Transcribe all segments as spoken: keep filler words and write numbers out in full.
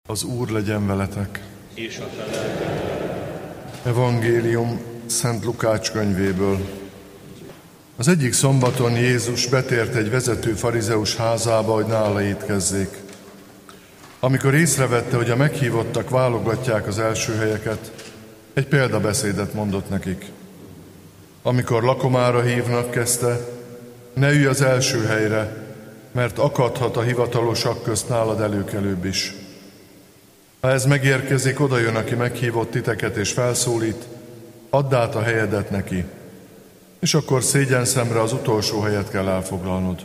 Az Úr legyen veletek. És a te lelkeddel. Evangélium Szent Lukács könyvéből. Az egyik szombaton Jézus betért egy vezető farizeus házába, hogy nála étkezzék. Amikor észrevette, hogy a meghívottak válogatják az első helyeket, egy példabeszédet mondott nekik. Amikor lakomára hívnak, kezdte, ne ülj az első helyre, mert akadhat a hivatalosak közt nálad előkelőbb is. Ha ez megérkezik, oda jön, aki meghívott titeket és felszólít, add át a helyedet neki, és akkor szégyenszemre az utolsó helyet kell elfoglalnod.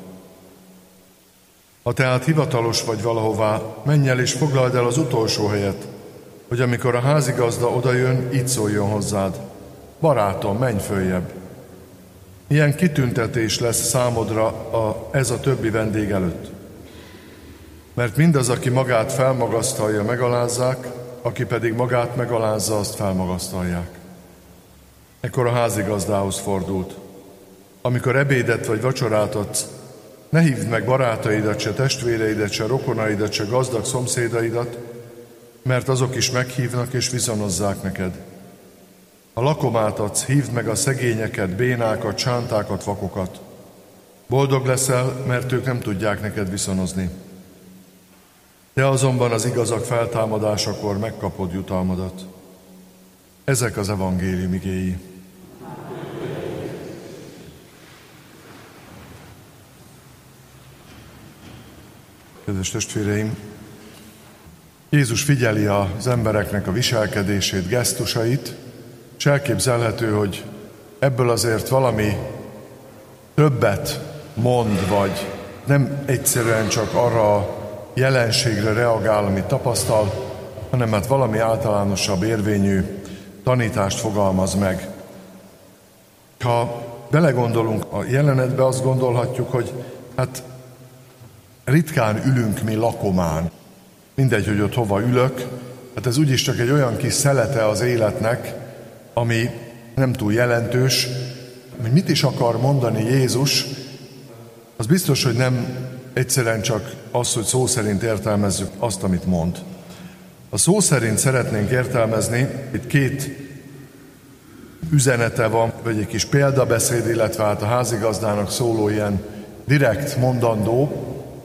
Ha tehát hivatalos vagy valahová, menj el és foglald el az utolsó helyet, hogy amikor a házigazda odajön, így szóljon hozzád. Barátom, menj följebb. Milyen kitüntetés lesz számodra a, ez a többi vendég előtt. Mert mindaz, aki magát felmagasztalja, megalázzák, aki pedig magát megalázza, azt felmagasztalják. Ekkor a házigazdához fordult. Amikor ebédet vagy vacsorát adsz, ne hívd meg barátaidat, se testvéreidet, se rokonaidat, se gazdag szomszédaidat, mert azok is meghívnak és viszonozzák neked. Ha lakomát adsz, hívd meg a szegényeket, bénákat, csántákat, vakokat. Boldog leszel, mert ők nem tudják neked viszonozni. Te azonban az igazak feltámadásakor megkapod jutalmadat. Ezek az evangélium igéi. Kedves testvéreim, Jézus figyeli az embereknek a viselkedését, gesztusait, és elképzelhető, hogy ebből azért valami többet mond, vagy nem egyszerűen csak arra a jelenségre reagál, amit tapasztal, hanem hát valami általánosabb érvényű tanítást fogalmaz meg. Ha belegondolunk a jelenetbe, azt gondolhatjuk, hogy hát ritkán ülünk mi lakomán. Mindegy, hogy ott hova ülök, hát ez úgyis csak egy olyan kis szelete az életnek, ami nem túl jelentős. Hogy mit is akar mondani Jézus, az biztos, hogy nem egyszerűen csak az, hogy szó szerint értelmezzük azt, amit mond. A szó szerint szeretnénk értelmezni, itt két üzenete van, vagy egy kis példabeszéd, illetve hát a házigazdának szóló ilyen direkt mondandó.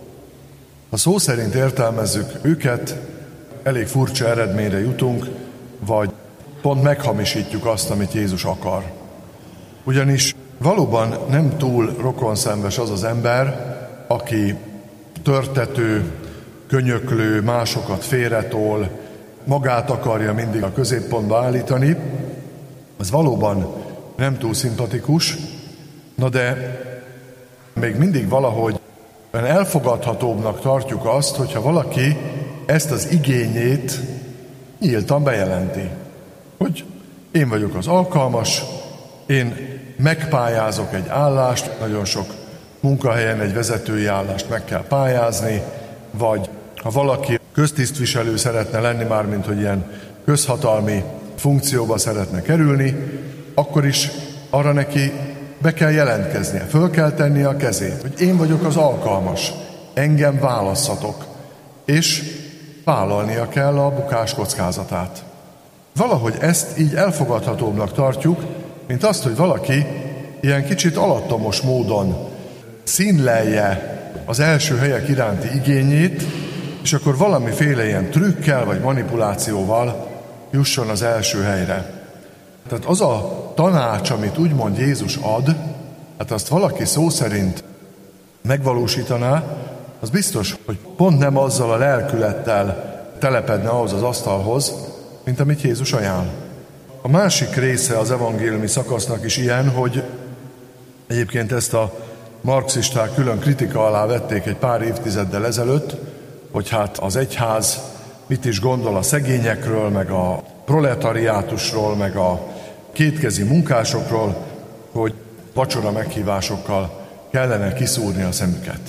Ha szó szerint értelmezzük őket, elég furcsa eredményre jutunk, vagy pont meghamisítjuk azt, amit Jézus akar. Ugyanis valóban nem túl rokonszenves az az ember, aki törtető, könyöklő, másokat félretol, magát akarja mindig a középpontba állítani. Ez valóban nem túl szimpatikus, na de még mindig valahogy elfogadhatóbbnak tartjuk azt, hogyha valaki ezt az igényét nyíltan bejelenti. Hogy én vagyok az alkalmas, én megpályázok egy állást, nagyon sok munkahelyen egy vezetői állást meg kell pályázni, vagy ha valaki köztisztviselő szeretne lenni, mármint hogy ilyen közhatalmi funkcióba szeretne kerülni, akkor is arra neki be kell jelentkeznie, föl kell tennie a kezét, hogy én vagyok az alkalmas, engem válasszatok, és vállalnia kell a bukás kockázatát. Valahogy ezt így elfogadhatóbbnak tartjuk, mint azt, hogy valaki ilyen kicsit alattomos módon színlelje az első helyek iránti igényét, és akkor valamiféle ilyen trükkel vagy manipulációval jusson az első helyre. Tehát az a tanács, amit úgymond Jézus ad, hát azt valaki szó szerint megvalósítaná, az biztos, hogy pont nem azzal a lelkülettel telepedne ahhoz az asztalhoz, mint amit Jézus ajánl. A másik része az evangéliumi szakasznak is ilyen, hogy egyébként ezt a marxisták külön kritika alá vették egy pár évtizeddel ezelőtt, hogy hát az egyház mit is gondol a szegényekről, meg a proletariátusról, meg a kétkezi munkásokról, hogy vacsora meghívásokkal kellene kiszúrni a szemüket.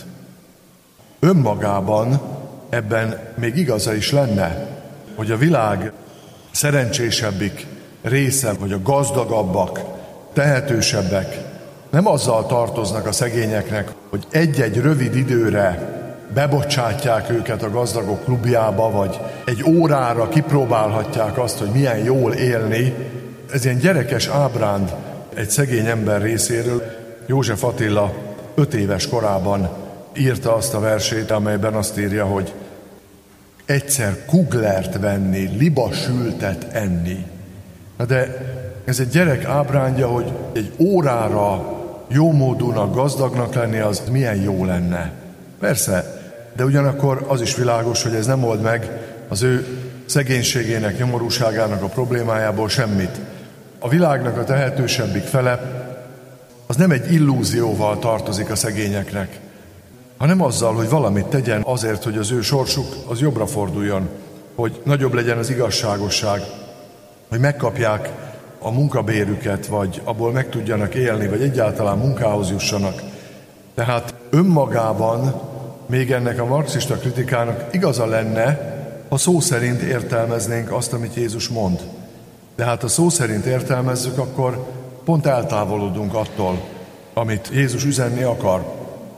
Önmagában ebben még igaza is lenne, hogy a világ szerencsésebbik része, vagy a gazdagabbak, tehetősebbek nem azzal tartoznak a szegényeknek, hogy egy-egy rövid időre bebocsátják őket a gazdagok klubjába, vagy egy órára kipróbálhatják azt, hogy milyen jól élni. Ez ilyen gyerekes ábránd egy szegény ember részéről. József Attila öt éves korában írta azt a versét, amelyben azt írja, hogy egyszer kuglert venni, libasültet enni. Na de ez egy gyerek ábrándja, hogy egy órára jómódúnak, gazdagnak lenni, az milyen jó lenne. Persze, de ugyanakkor az is világos, hogy ez nem old meg az ő szegénységének, nyomorúságának a problémájából semmit. A világnak a tehetősebbik fele az nem egy illúzióval tartozik a szegényeknek, hanem azzal, hogy valamit tegyen azért, hogy az ő sorsuk az jobbra forduljon, hogy nagyobb legyen az igazságosság, hogy megkapják a munkabérüket, vagy abból meg tudjanak élni, vagy egyáltalán munkához jussanak. Tehát önmagában még ennek a marxista kritikának igaza lenne, ha szó szerint értelmeznénk azt, amit Jézus mond. De hát ha szó szerint értelmezzük, akkor pont eltávolodunk attól, amit Jézus üzenni akar.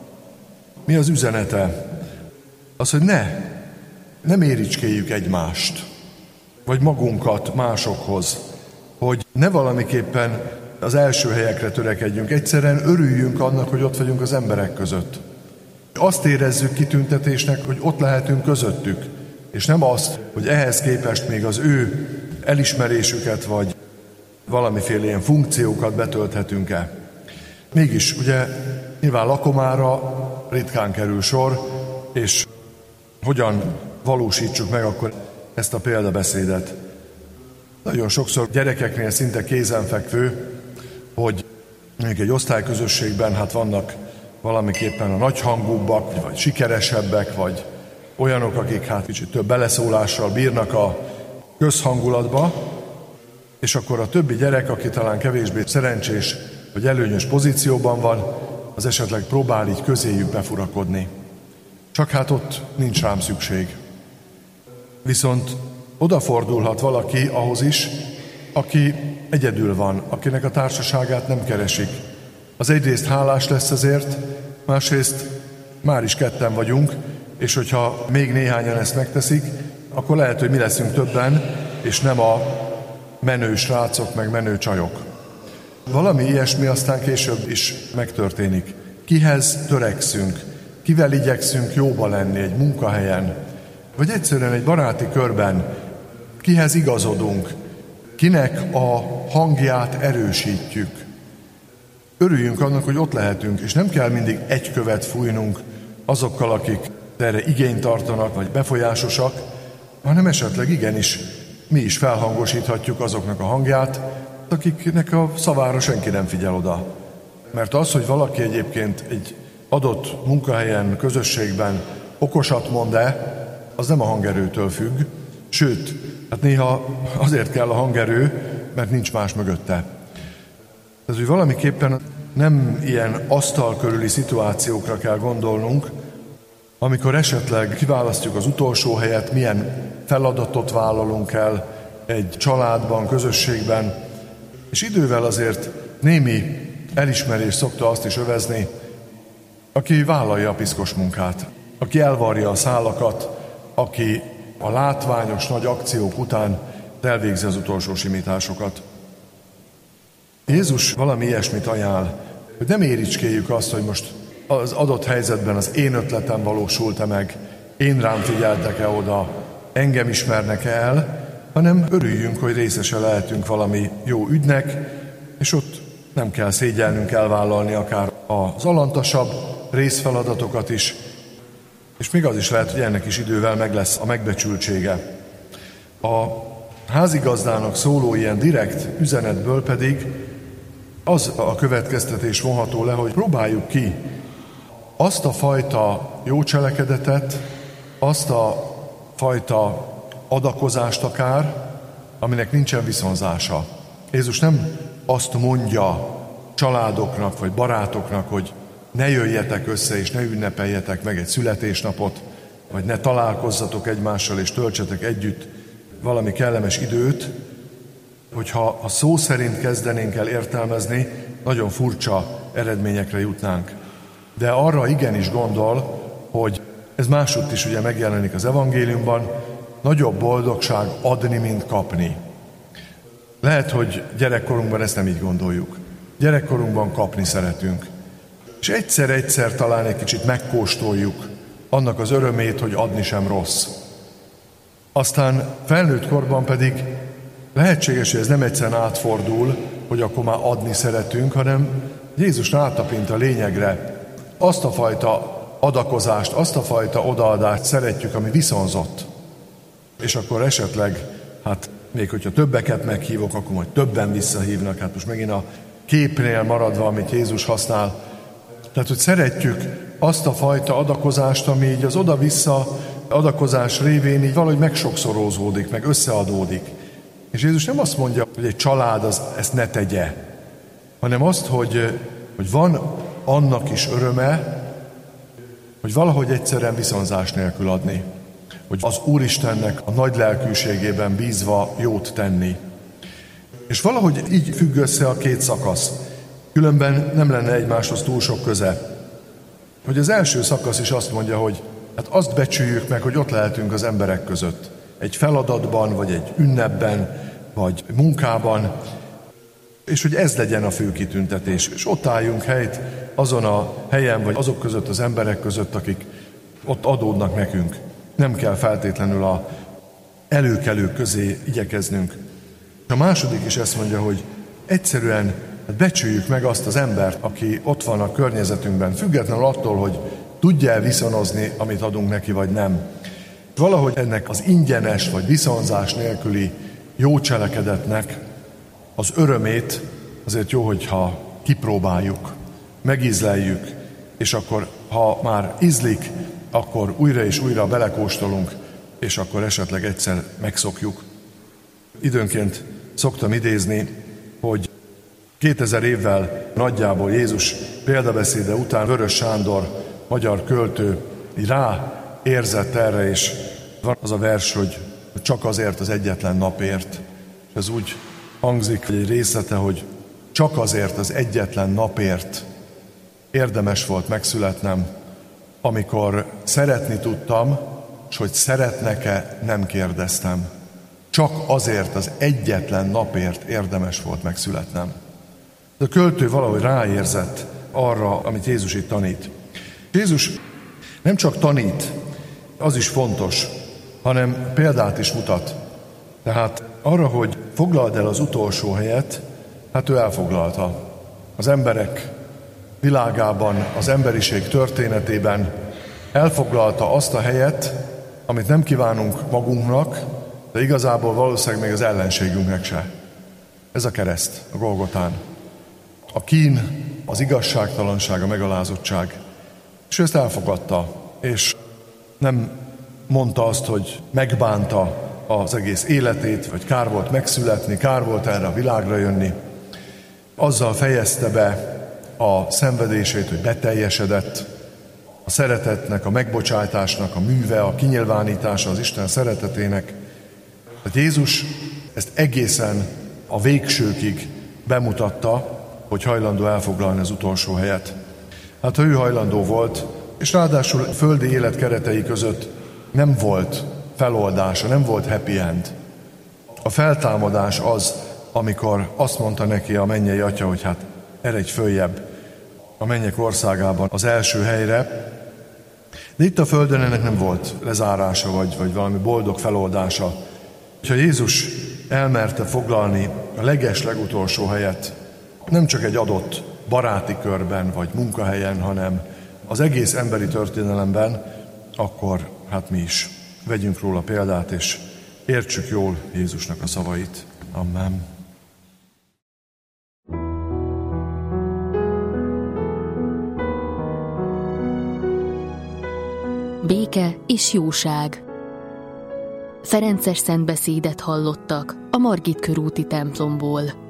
Mi az üzenete? Az, hogy ne, ne méricskéljük egymást, vagy magunkat másokhoz, hogy ne valamiképpen az első helyekre törekedjünk. Egyszerűen örüljünk annak, hogy ott vagyunk az emberek között. Azt érezzük kitüntetésnek, hogy ott lehetünk közöttük, és nem azt, hogy ehhez képest még az ő elismerésüket, vagy valamiféle ilyen funkciókat betölthetünk-e. Mégis, ugye, nyilván lakomára ritkán kerül sor, és hogyan valósítsuk meg akkor ezt a példabeszédet? Nagyon sokszor gyerekeknél szinte kézenfekvő, hogy mondjuk egy osztályközösségben hát vannak valamiképpen a nagyhangúbbak, vagy sikeresebbek, vagy olyanok, akik hát kicsit több beleszólással bírnak a közhangulatba, és akkor a többi gyerek, aki talán kevésbé szerencsés, vagy előnyös pozícióban van, az esetleg próbál így közéjük befurakodni. Csak hát ott nincs rám szükség. Viszont odafordulhat valaki ahhoz is, aki egyedül van, akinek a társaságát nem keresik. Az egyrészt hálás lesz ezért, másrészt már is ketten vagyunk, és hogyha még néhányan ezt megteszik, akkor lehet, hogy mi leszünk többen, és nem a menő srácok, meg menő csajok. Valami ilyesmi aztán később is megtörténik. Kihez törekszünk, kivel igyekszünk jóba lenni egy munkahelyen, vagy egyszerűen egy baráti körben, kihez igazodunk, kinek a hangját erősítjük. Örüljünk annak, hogy ott lehetünk, és nem kell mindig egy követ fújnunk azokkal, akik erre igényt tartanak, vagy befolyásosak, hanem esetleg igenis mi is felhangosíthatjuk azoknak a hangját, akiknek a szavára senki nem figyel oda. Mert az, hogy valaki egyébként egy adott munkahelyen, közösségben okosat mond-e, az nem a hangerőtől függ, sőt, hát néha azért kell a hangerő, mert nincs más mögötte. Ez, hogy valamiképpen nem ilyen asztal körüli szituációkra kell gondolnunk, amikor esetleg kiválasztjuk az utolsó helyet, milyen feladatot vállalunk el egy családban, közösségben, és idővel azért némi elismerés szokta azt is övezni, aki vállalja a piszkos munkát, aki elvarja a szálakat, aki a látványos nagy akciók után elvégzi az utolsó simításokat. Jézus valami ilyesmit ajánl, hogy nem éricskéljük azt, hogy most az adott helyzetben az én ötletem valósult-e meg, én rám figyeltek-e oda, engem ismernek-e el, hanem örüljünk, hogy részese lehetünk valami jó ügynek, és ott nem kell szégyelnünk elvállalni akár az alantasabb részfeladatokat is, és még az is lehet, hogy ennek is idővel meg lesz a megbecsültsége. A házigazdának szóló ilyen direkt üzenetből pedig az a következtetés vonható le, hogy próbáljuk ki azt a fajta jó cselekedetet, azt a fajta adakozást akár, aminek nincsen viszonzása. Jézus nem azt mondja családoknak vagy barátoknak, hogy ne jöjjetek össze és ne ünnepeljetek meg egy születésnapot, vagy ne találkozzatok egymással és töltsetek együtt valami kellemes időt, hogyha a szó szerint kezdenénk el értelmezni, nagyon furcsa eredményekre jutnánk. De arra igenis gondol, hogy Ez másutt is ugye megjelenik az evangéliumban, nagyobb boldogság adni, mint kapni. Lehet, hogy gyerekkorunkban ezt nem így gondoljuk. Gyerekkorunkban kapni szeretünk. És egyszer-egyszer talán egy kicsit megkóstoljuk annak az örömét, hogy adni sem rossz. Aztán felnőtt korban pedig lehetséges, hogy ez nem egyszerűen átfordul, hogy akkor már adni szeretünk, hanem Jézus rátapint a lényegre. Azt a fajta adakozást, azt a fajta odaadást szeretjük, ami viszonzott. És akkor esetleg, hát még hogyha többeket meghívok, akkor majd többen visszahívnak. Hát most megint a képnél maradva, amit Jézus használ. Tehát, hogy szeretjük azt a fajta adakozást, ami így az oda-vissza adakozás révén így valahogy megsokszorozódik, meg összeadódik. És Jézus nem azt mondja, hogy egy család az ezt ne tegye, hanem azt, hogy, hogy van annak is öröme, hogy valahogy egyszerűen viszonzás nélkül adni. Hogy az Úristennek a nagy lelkűségében bízva jót tenni. És valahogy így függ össze a két szakasz. Különben nem lenne egymáshoz túl sok köze. Hogy az első szakasz is azt mondja, hogy hát azt becsüljük meg, hogy ott lehetünk az emberek között. Egy feladatban, vagy egy ünnepben, vagy munkában, és hogy ez legyen a fő kitüntetés. És ott álljunk helyt azon a helyen, vagy azok között az emberek között, akik ott adódnak nekünk. Nem kell feltétlenül a előkelők közé igyekeznünk. A második is ezt mondja, hogy egyszerűen becsüljük meg azt az embert, aki ott van a környezetünkben, függetlenül attól, hogy tudja-e viszonozni, amit adunk neki, vagy nem. Valahogy ennek az ingyenes vagy viszonzás nélküli jó cselekedetnek az örömét azért jó, hogyha kipróbáljuk, megízleljük, és akkor, ha már ízlik, akkor újra és újra belekóstolunk, és akkor esetleg egyszer megszokjuk. Időnként szoktam idézni, hogy kétezer évvel nagyjából Jézus példabeszéde után Vörös Sándor, magyar költő, rá érzett erre, és van az a vers, hogy csak azért az egyetlen napért. És ez úgy hangzik, hogy egy részlete, hogy csak azért az egyetlen napért érdemes volt megszületnem, amikor szeretni tudtam, és hogy szeretnek-e, nem kérdeztem. Csak azért az egyetlen napért érdemes volt megszületnem. De a költő valahogy ráérzett arra, amit Jézus itt tanít. Jézus nem csak tanít, az is fontos, hanem példát is mutat. Tehát arra, hogy foglald el az utolsó helyet, hát ő elfoglalta. Az emberek világában, az emberiség történetében elfoglalta azt a helyet, amit nem kívánunk magunknak, de igazából valószínűleg még az ellenségünknek se. Ez a kereszt, a Golgotán. A kín, az igazságtalanság, a megalázottság. És ő ezt elfogadta, és nem mondta azt, hogy megbánta az egész életét, vagy kár volt megszületni, kár volt erre a világra jönni. Azzal fejezte be a szenvedését, hogy beteljesedett, a szeretetnek, a megbocsátásnak a műve, a kinyilvánítása az Isten szeretetének. Tehát Jézus ezt egészen a végsőkig bemutatta, hogy hajlandó elfoglalni az utolsó helyet. Hát ha ő hajlandó volt, és ráadásul a földi élet keretei között nem volt feloldása, nem volt happy end. A feltámadás az, amikor azt mondta neki a mennyei atya, hogy hát eredj följebb a mennyek országában az első helyre. De itt a földön ennek nem volt lezárása, vagy, vagy valami boldog feloldása. Ha Jézus elmerte foglalni a leges legutolsó helyet, nem csak egy adott baráti körben, vagy munkahelyen, hanem az egész emberi történelemben, akkor hát mi is vegyünk róla példát, és értsük jól Jézusnak a szavait. Amen. Béke és jóság. Ferences szentbeszédet hallottak a Margit körúti templomból.